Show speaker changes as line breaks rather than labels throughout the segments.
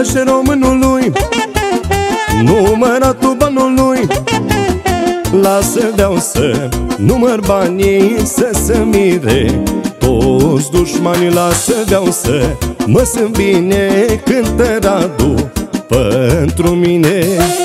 place românului număratul banului. Lasă deau să număr banii să se mire toți dușmanii. Lasă deau să mă simt bine, cântă Radu pentru mine.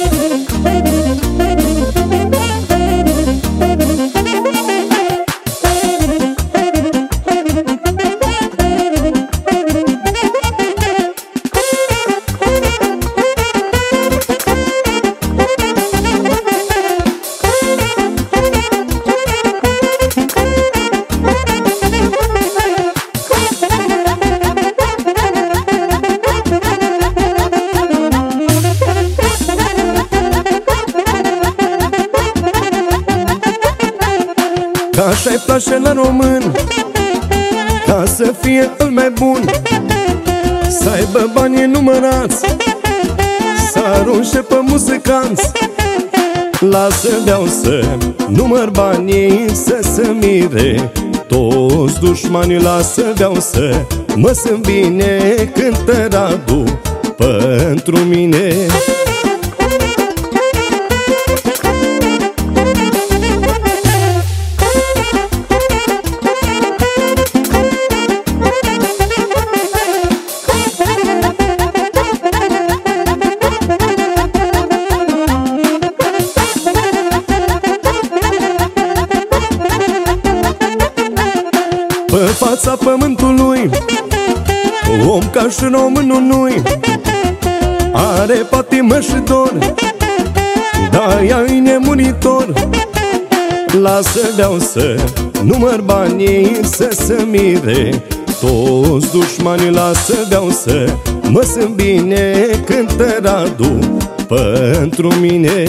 Ca așa-i place la român, ca să fie îl mai bun, să aibă banii numărați, să arunce pe muzicanți. Lasă deau să număr banii să se mire toți dușmanii. Lasă deau să mă simt bine, cântă Radu pentru mine. Pe fața pământului, om ca și românul nu-i, are patimă și dor, dar ea-i nemuritor. Lasă deau să număr banii să se mire toți dușmanii. Lasă deau să mă simt bine, cântă Radu pentru mine.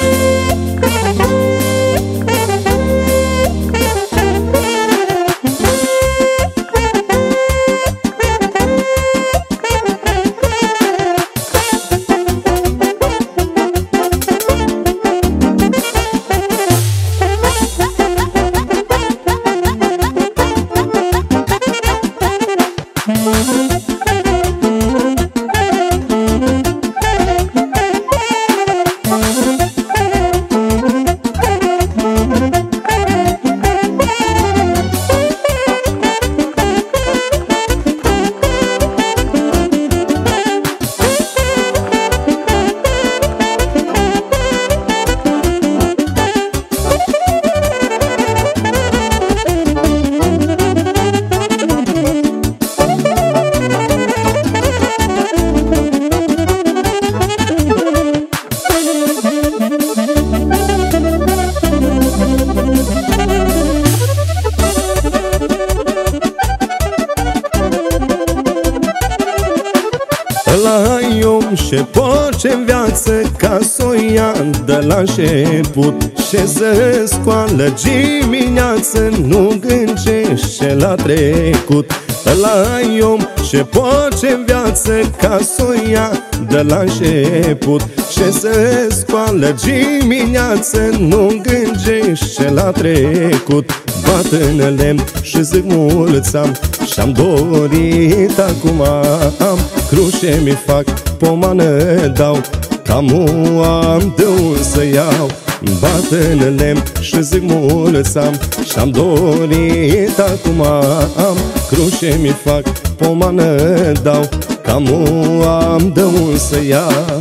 Ăla e om și poce-n viață ca s-o ia de la început, și se scoală dimineață, nu gândește la trecut. Ăla e om și poce-n viață ca s-o ia de la început, și se scoală dimineață, nu gândește la trecut. Bat în lemn și zic mulți-am, și-am dorit acum am, cruce mi fac, pomană dau, cam am de unde să iau. Bat în lemn și zic mulți-am, și-am dorit acum am, cruce mi fac, pomană dau, cam am de unde să iau.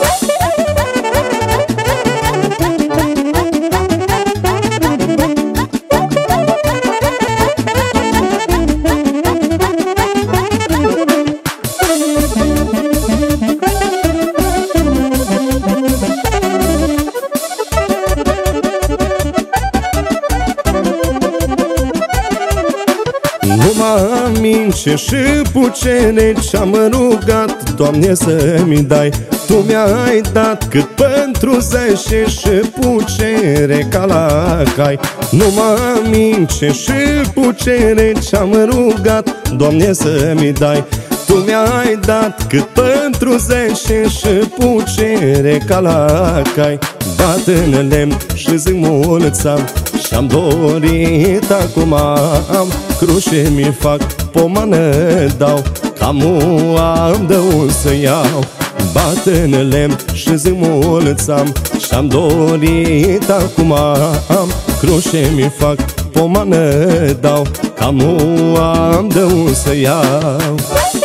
Nu mă amince și pucere ce-am rugat, Doamne, să-mi dai. Tu mi-ai dat cât pentru zece și pucere ca la cai. Nu mă amince și pucere ce-am rugat, Doamne, să-mi dai. Tu mi-ai dat cât pentru zece și pucere ca la cai. Bat în lemn și zic mulți-am, și-am dorit acum am, cruce mi fac, pomană dau, cam am de unde să iau.
bat în lemn și zic mulți am. Și-am dorit, acum am cruce mi fac, pomană dau, cam nu am de unde să iau.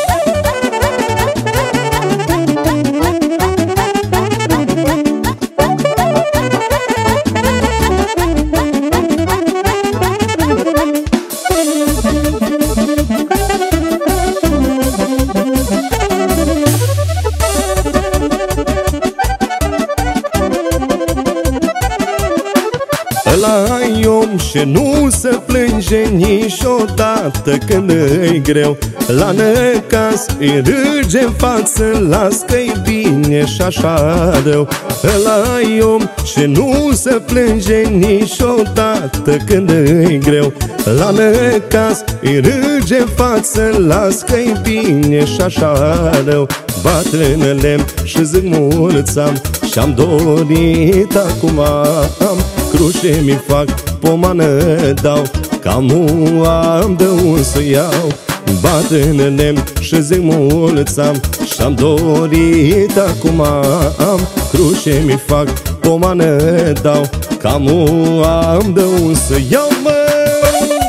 Ăla-i om și nu se plânge niciodată când e greu. La necaz îi râge în față, las că-i bine și așa rău. Ăla-i om și nu se plânge niciodată când e greu. La necaz îi râge în față, las că-i bine și așa rău. Bat în lemn și zic mulți am. Și-am dorit, acum am cruce mi fac, pomană dau, cam nu am de unde să iau. Bat în lemn și zic mulți am. Și-am dorit, acum am cruce mi fac, pomană dau, cam nu am de unde să iau, mă.